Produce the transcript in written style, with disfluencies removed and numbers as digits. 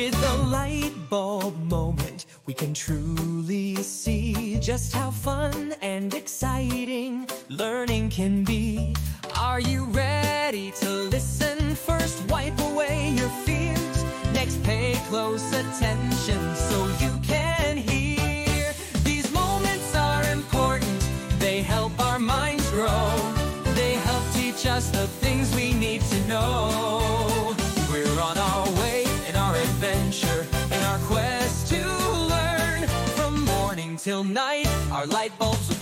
With the light bulb moment, we can truly see just how fun and exciting learning can be. Are you ready to listen? First, wipe away your fears. Next, pay close attention so you can hear. These moments are important. They help our minds grow. They help teach us the things we need to know. We're on our way in our adventure, in our quest to learn. From morning till night, our light bulbs will